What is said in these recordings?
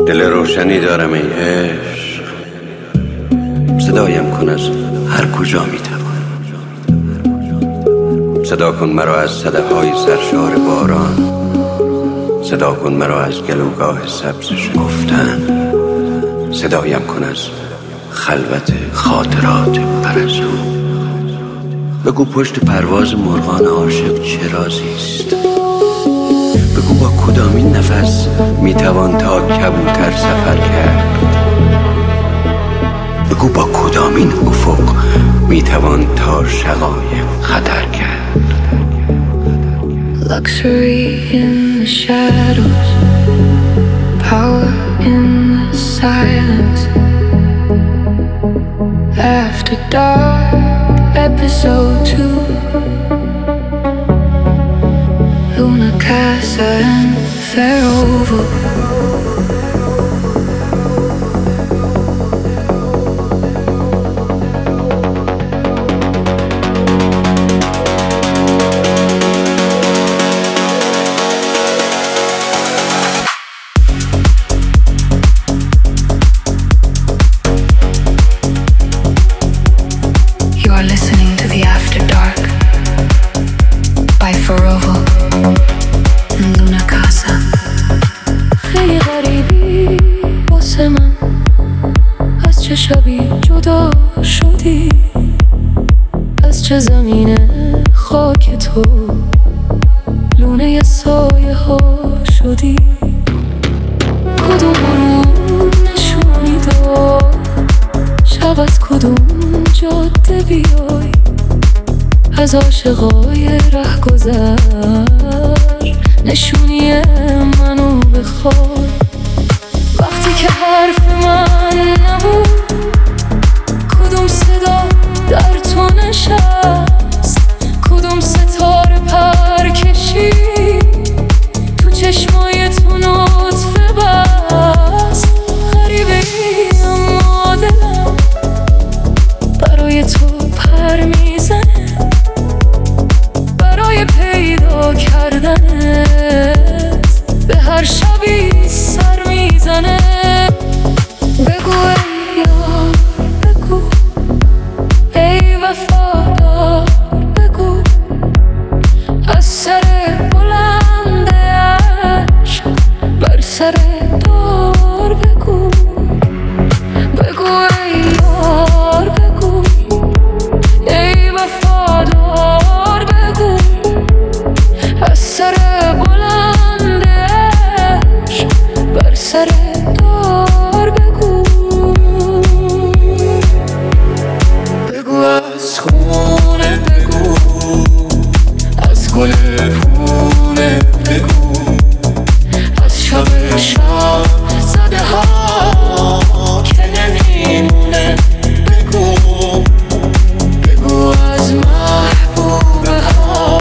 دل روشنی دارم ای عشق، صدایم کن از هر کجا میتوان. صدا کن مرا از صدفهای سرشار باران، صدا کن مرا از گلوگاه سبز شکفتن، صدایم کن از خلوت خاطرات پرستو. بگو پشت پرواز مرغان عاشق چه رازیست، بگو با کدامین نفس میتوان تا کبوتر سفر کرد، بگو با کدامین افق میتوان تا شقایق خطر کرد. Luxury in the shadows, power in the silence. After dark, episode 2. Luna Casa and Faroval. شبی جدا شدی از چه زمین خاک تو، لونه سایه ها شدی. کدوم غروب نشونی داد شب، از کدوم جاده بیای، از عاشقای ره گذر نشونی منو بخوای. وقتی که حرف من نبود، کدوم صدا در تو نشست، کدوم ستاره پر کشید تو چشمای تو نطفه بست. غریبه ای اما دلم برای تو پر میزنه، برای پیدا کردنت به هر شبی سر میزنه. بگو ای یار، بگو ای وفادار، بگو از سر بلند عشق بر سر دار. بگو بگو ای یار، بگو ای وفادار، بگو از سر بلند عشق بر سر دار. بگو بگو از خونه، بگو از گل پونه، بگو از شب شب زده ها که نمیمونه. بگو بگو از محبوبه ها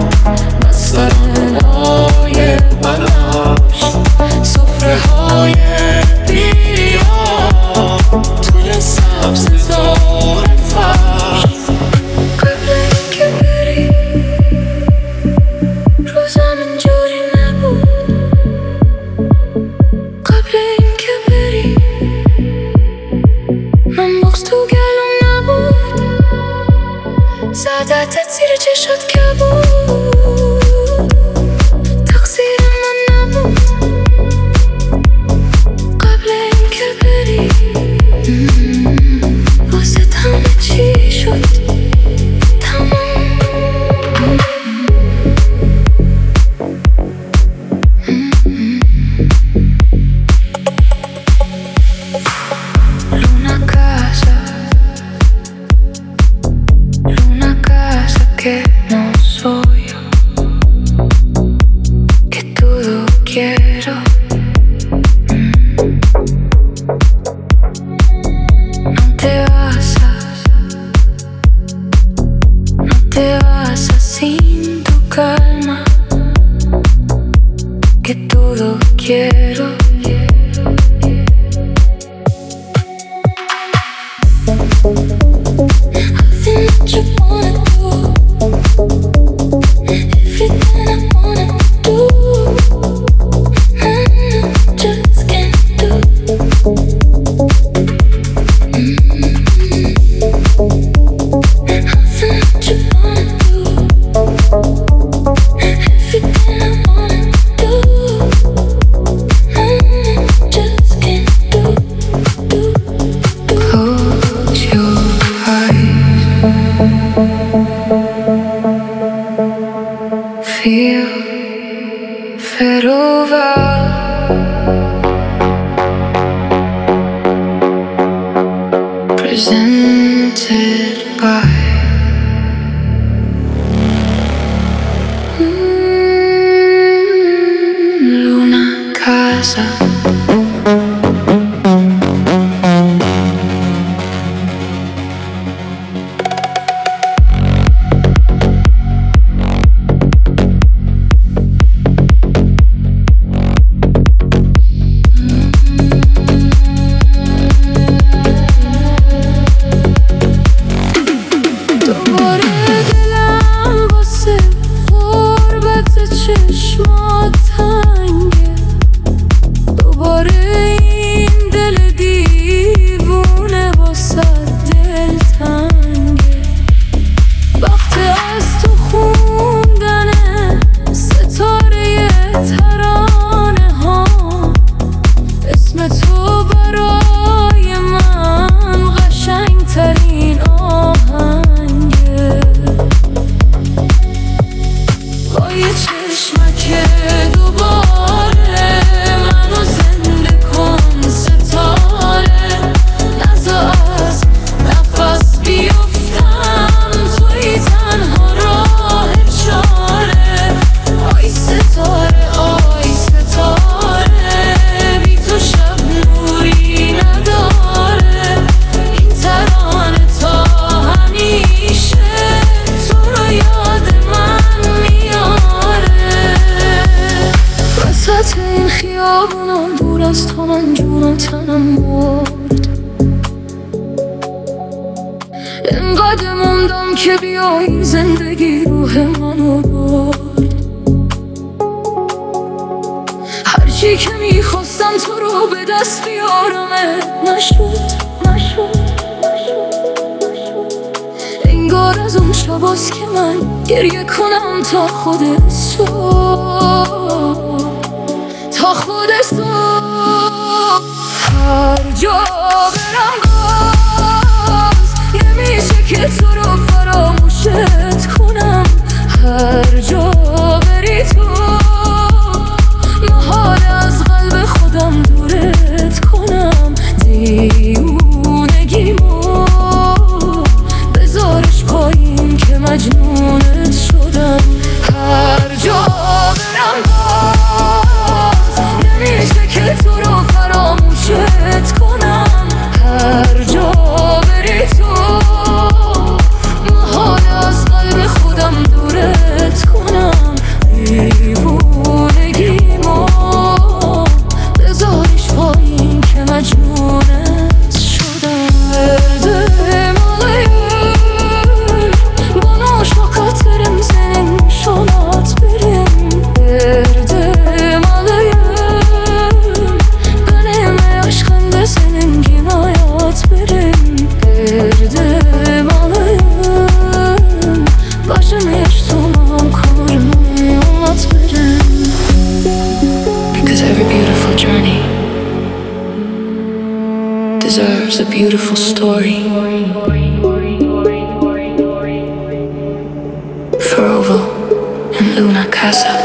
مسترنای بلاش، سفره های بیریا توی سبززار فرش. قبل اینکه بری روزم اینجوری نبود، قبل اینکه بری من بغض تو گلوم نبود، زدتت زیر چشات کبود، تقصیر من نبود. قبل اینکه بری واسه همه چی شد تمام. Luna casa, luna casa que no soy yo, que todo quiero. No te vas sin tu calma, que todo quiero. Everything that you wanna do, everything I wanna do, I just can't do. feel fed over. Presented by Luna Casa. انقدر موندم که بیایی زندگی روح منو برد. هرچی که میخواستم تو رو به دست بیارمت نشد. انگار از اون شباست که من گریه کنم تا خود صبح، تا خود صبح. هر جا برم باز نمیشه که تو رو فراموشت کنم. هر جا بری تو محال از قلب خودم دورت کنم. دیوونگیمو بذارش پایین که مجنونت شدم. هر جا برم باز نمیشه که تو رو فراموشت کنم. هر جا بری تو محال از قلب خودم دورت کنم. دیوونگیمو بذارش پایین که مجنونت شدم. Verdim alayım bana şakatlarım senin şonat benim. Verdim alayım benim aşkında senin cinayet benim. Verdim alayım başımı yaştamam kalırım anlat benim. Because every beautiful journey deserves a beautiful story. Ferrovo and Luna Casa.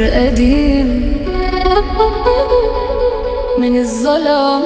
قديم من الظلام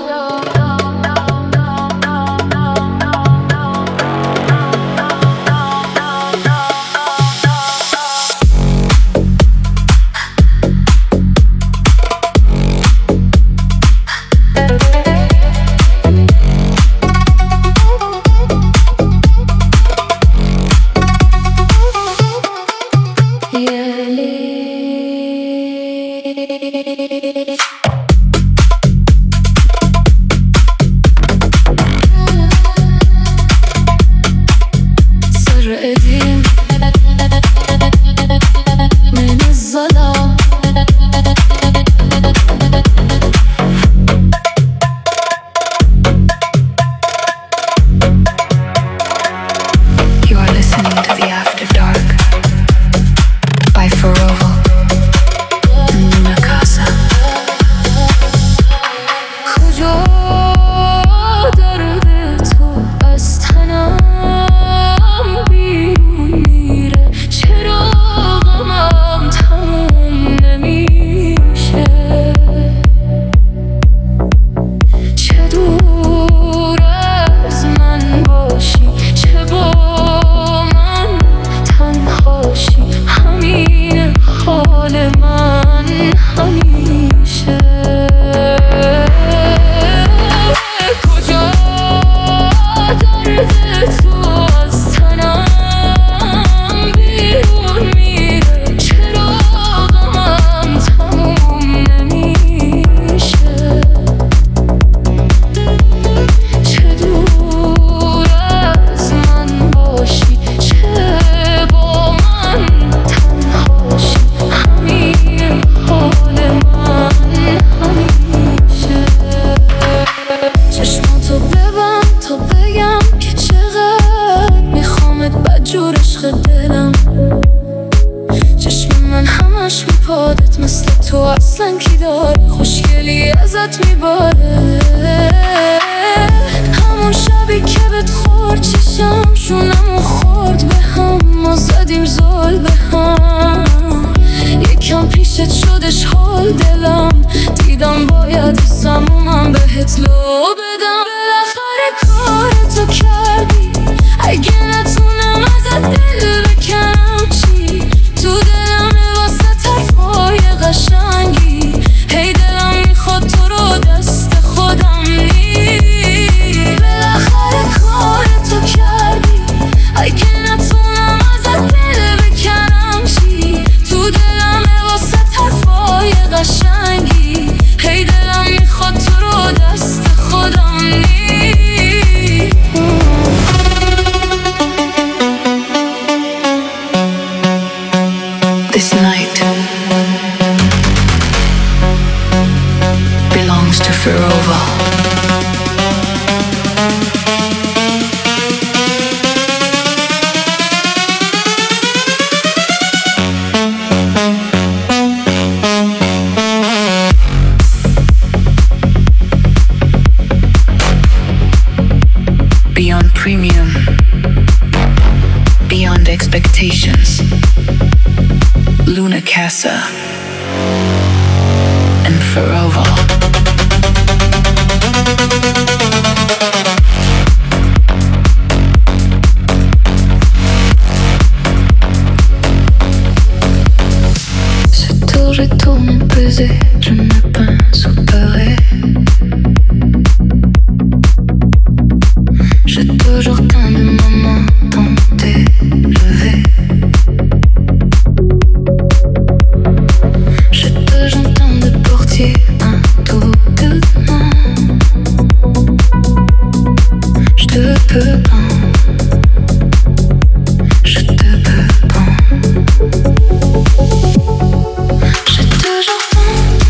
J'ai toujours tant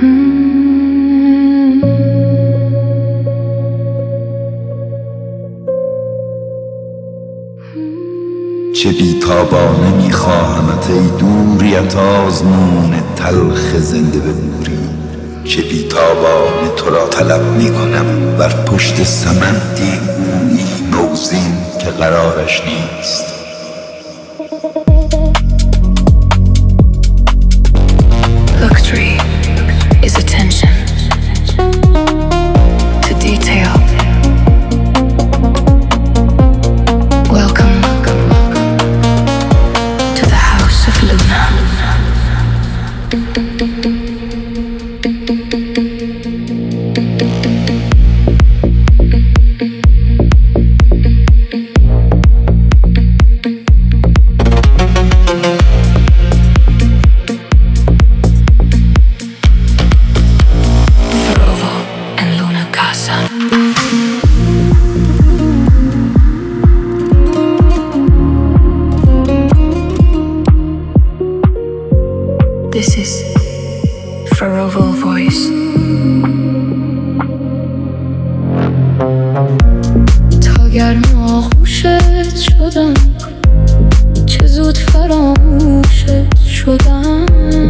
چه بیتابانه میخواهمت ای دوریت آزمون تلخ زنده به موری، چه بیتابانه تو را طلب میکنم بر پشت سمندی گویی نوزین که قرارش نیست. Luxury is attention to detail. Welcome to the House of Luna. This is Faroval Voice. تا گرم آغوشت شدم، چه زود فراموشت شدم.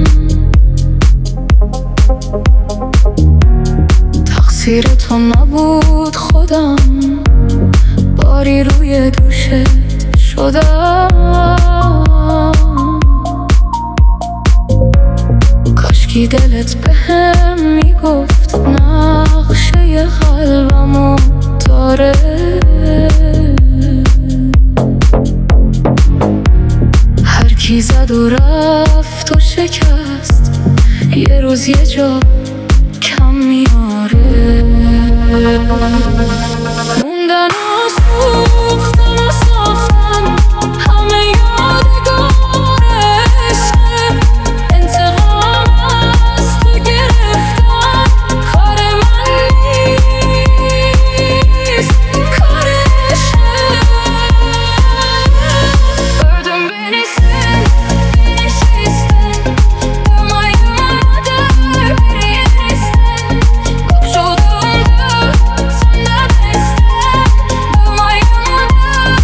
تقصیر تو نبود خودم، باری روی دوشت شدم. کاشکی دلت بهم میگفت نقشه قلبمو داره. هر کی زد و رفت و شکست، یه روز یه جا کم میاره. موندن و سوختن و ساختن همه یادگارشه. انتقام از تو گرفتن کار من نیست، کارشه. Burden benişsin, benişisten Durmayım adır biri yenisten Bak şodumdu sen neredesin Durmayım adır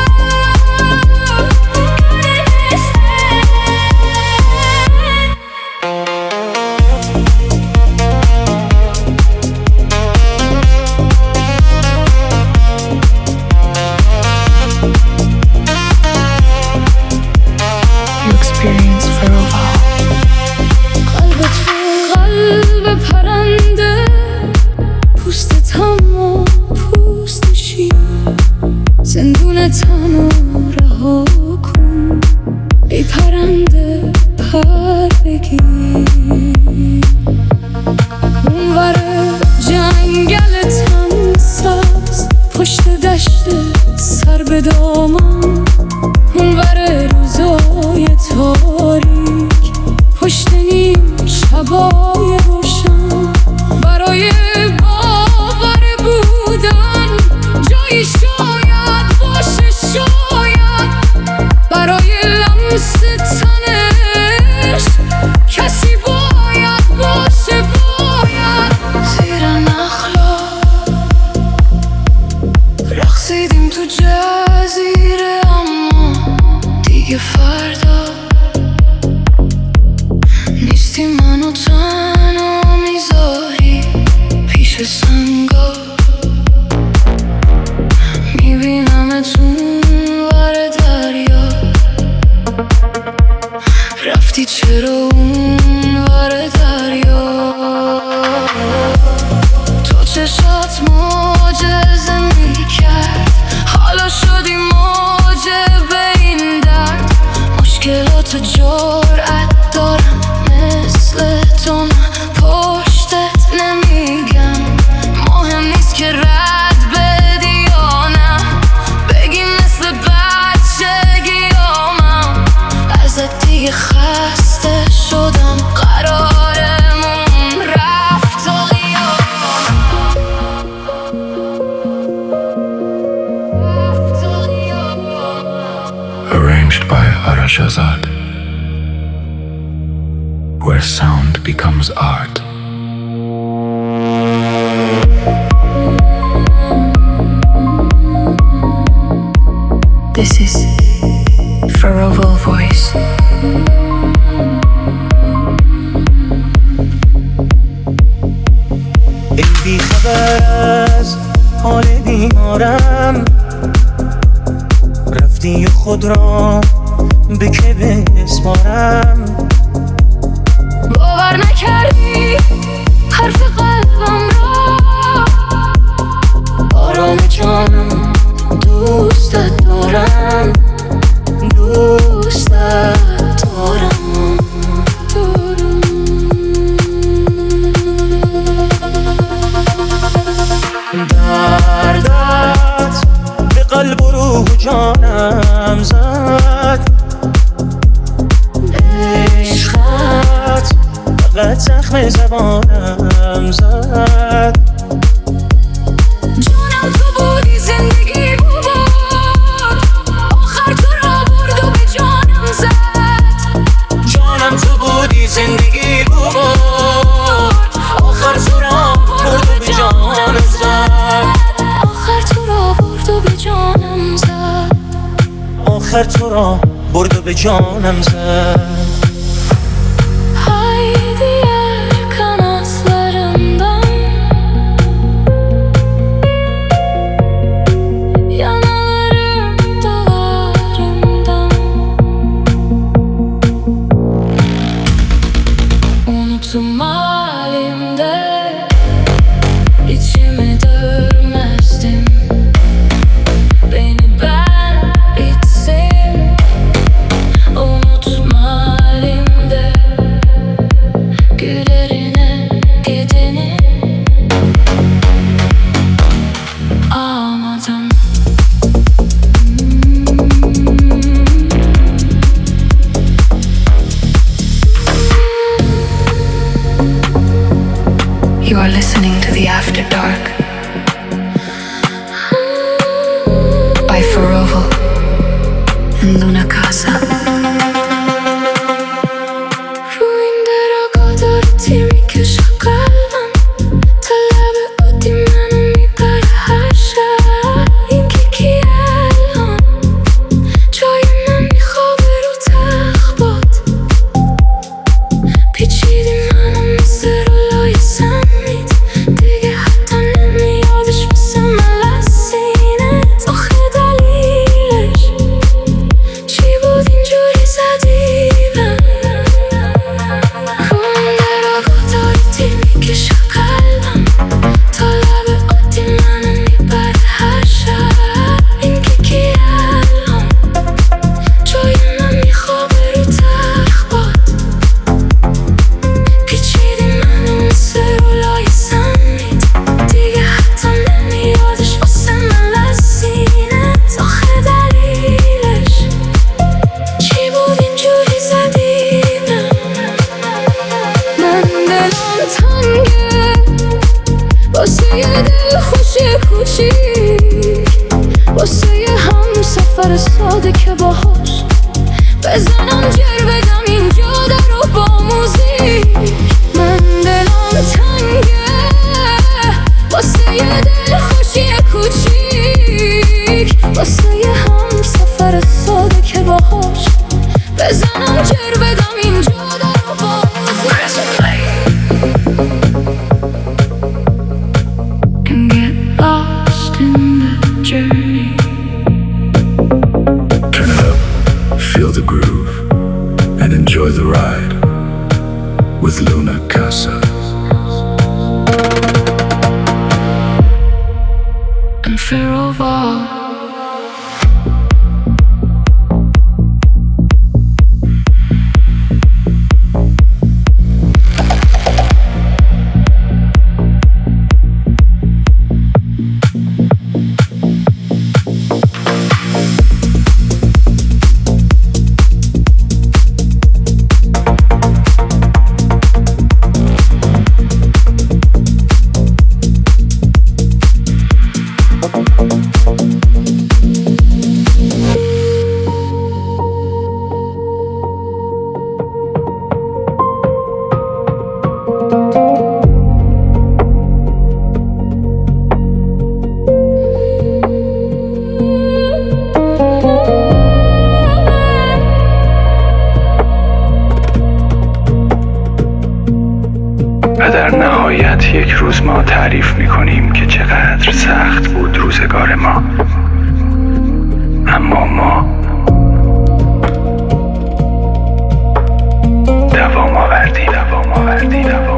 You experience Faroval. قلب تو قلب پرنده، پوست اما پوست شیر. زندون تنو رها کن ای پرنده پر بگیر. اونور جنگل تن سبز پشت دشت سر به دامن. اونور روزای تاریک پشت نیم شبای روشن. برای باور بودن جایی شاید باشه، شاید برای لمس تنش کسی باید باشه، باید. زیر نخلا رقصیدیم تو جزیره، اما دیگه فردا نیستی. منو تنها میذاری پیش سنگا، میبینمت اونور دریا. رفتی چرا اونور دریا؟ تو چشات معجزه میکرد، حالا شدی موجب این درد. مشکلات جرأت دارم مثل تو، نه پشتت نمیگم. مهم نیست که رد بدی یا نه، بگی مثل بچگیامم. ازت دیگه خسته شدم، قرارمون رفت و Arranged by Arashazad, where sound becomes art. This is Forever Voice. ای بی خبر از حال بیمارم، رفتی خود را به که بسپارم. باور نکردی حرف قلبم را، آرام جانم دوستت دارم، دوستت دارم. دردت به قلب و روح جانم زد، عشقت فقط زخم زبانم زد. جانم تو بودی زندگی بود، آخر تو را برد و به جانم زد. جانم تو بودی زندگی بود، آخر تو را برد و به جانم زد. آخر تو را برد و به جانم زد. آخر تو را برد و به جانم زد. Haydi yer kanatlarından, yanalarım duvarından. Unuttum halimde, içimi dövmezdim. Beni ben bitsin, unutma halimde. Gülerine gideni almadan. You are listening to The After Dark by Forever and Luna Casa. رو این درا تیمی کش قلبم، تا لب عادی منو میبره هر شب. این که کیه الان جای من میخوابه رو تخت باد، پیچیدی منو مثل رولای سمیت، دیگه حتی نمیادش مثل ملسینت. آخه دلیلش چی بود اینجوری زدی بهم؟ رو این درا تیمی کش قلبم، تا لب عادی منو میبره هر شب. این که کیه الان جای من میخوابه رو تخت باد، پیچیدی منو مثل رولای سمیت، دیگه حتی نمیادش واسه من لسینت. آخه دلیلش چی بود اینجوری زدی بهم؟ من دلم تنگه واسه یه دلخوشی کوچیک، واسه یه همسفر ساده که باهاش بزنم جر بدم اینجا درو با موزیک. من دلم تنگه واسه یه دلخوشی کوچیک، واسه یه همسفر ساده که باهاش بزنم جر بدم اینجا درو با موزیک. And get lost in the journey. Turn it up, feel the groove. در نهایت یک روز ما تعریف میکنیم که چقدر سخت بود روزگار ما، اما ما دوام آوردیم.